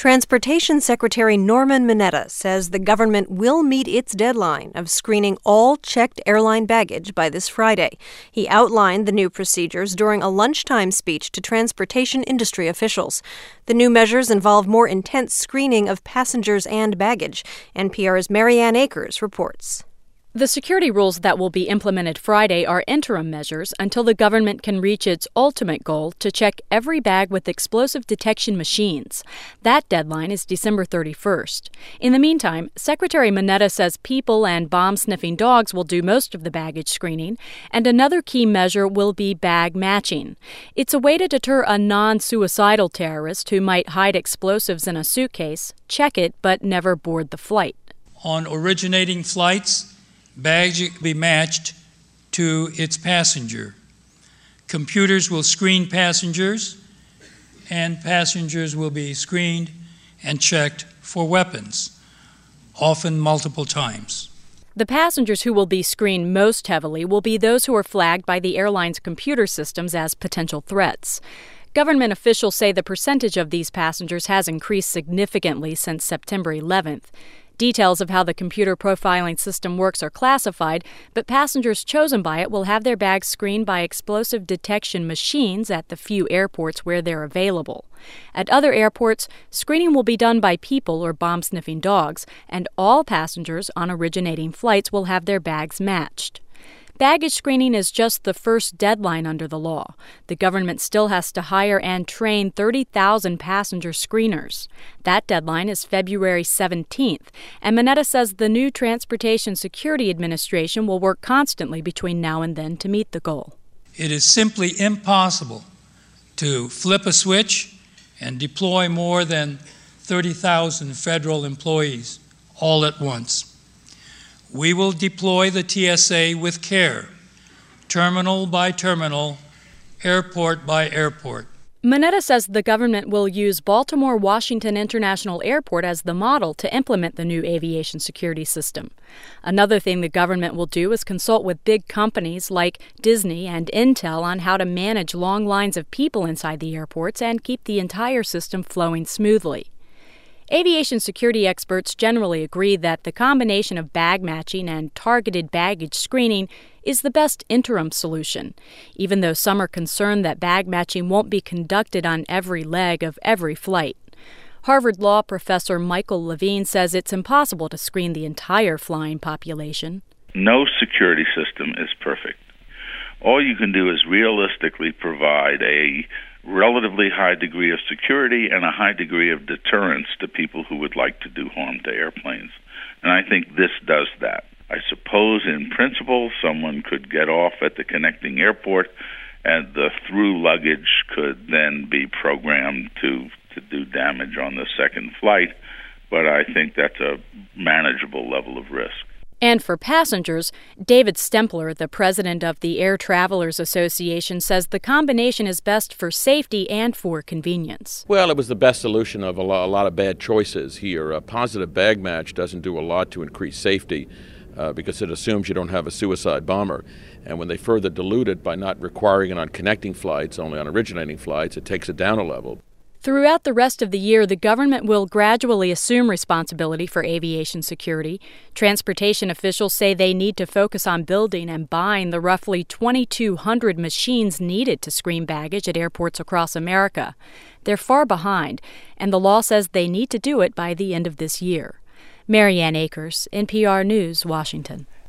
Transportation Secretary Norman Mineta says the government will meet its deadline of screening all checked airline baggage by this Friday. He outlined the new procedures during a lunchtime speech to transportation industry officials. The new measures involve more intense screening of passengers and baggage. NPR's Marianne Akers reports. The security rules that will be implemented Friday are interim measures until the government can reach its ultimate goal to check every bag with explosive detection machines. That deadline is December 31st. In the meantime, Secretary Mineta says people and bomb-sniffing dogs will do most of the baggage screening, and another key measure will be bag matching. It's a way to deter a non-suicidal terrorist who might hide explosives in a suitcase, check it, but never board the flight. On originating flights, bags will be matched to its passenger. Computers will screen passengers, and passengers will be screened and checked for weapons, often multiple times. The passengers who will be screened most heavily will be those who are flagged by the airline's computer systems as potential threats. Government officials say the percentage of these passengers has increased significantly since September 11th. Details of how the computer profiling system works are classified, but passengers chosen by it will have their bags screened by explosive detection machines at the few airports where they're available. At other airports, screening will be done by people or bomb-sniffing dogs, and all passengers on originating flights will have their bags matched. Baggage screening is just the first deadline under the law. The government still has to hire and train 30,000 passenger screeners. That deadline is February 17th, and Mineta says the new Transportation Security Administration will work constantly between now and then to meet the goal. It is simply impossible to flip a switch and deploy more than 30,000 federal employees all at once. We will deploy the TSA with care, terminal by terminal, airport by airport. Mineta says the government will use Baltimore-Washington International Airport as the model to implement the new aviation security system. Another thing the government will do is consult with big companies like Disney and Intel on how to manage long lines of people inside the airports and keep the entire system flowing smoothly. Aviation security experts generally agree that the combination of bag matching and targeted baggage screening is the best interim solution, even though some are concerned that bag matching won't be conducted on every leg of every flight. Harvard Law professor Michael Levine says it's impossible to screen the entire flying population. No security system is perfect. All you can do is realistically provide a relatively high degree of security and a high degree of deterrence to people who would like to do harm to airplanes. And I think this does that. I suppose in principle someone could get off at the connecting airport and the through luggage could then be programmed to do damage on the second flight, but I think that's a manageable level of risk. And for passengers, David Stempler, the president of the Air Travelers Association, says the combination is best for safety and for convenience. Well, it was the best solution of a lot of bad choices here. A positive bag match doesn't do a lot to increase safety because it assumes you don't have a suicide bomber. And when they further dilute it by not requiring it on connecting flights, only on originating flights, it takes it down a level. Throughout the rest of the year, the government will gradually assume responsibility for aviation security. Transportation officials say they need to focus on building and buying the roughly 2,200 machines needed to screen baggage at airports across America. They're far behind, and the law says they need to do it by the end of this year. Marianne Akers, NPR News, Washington.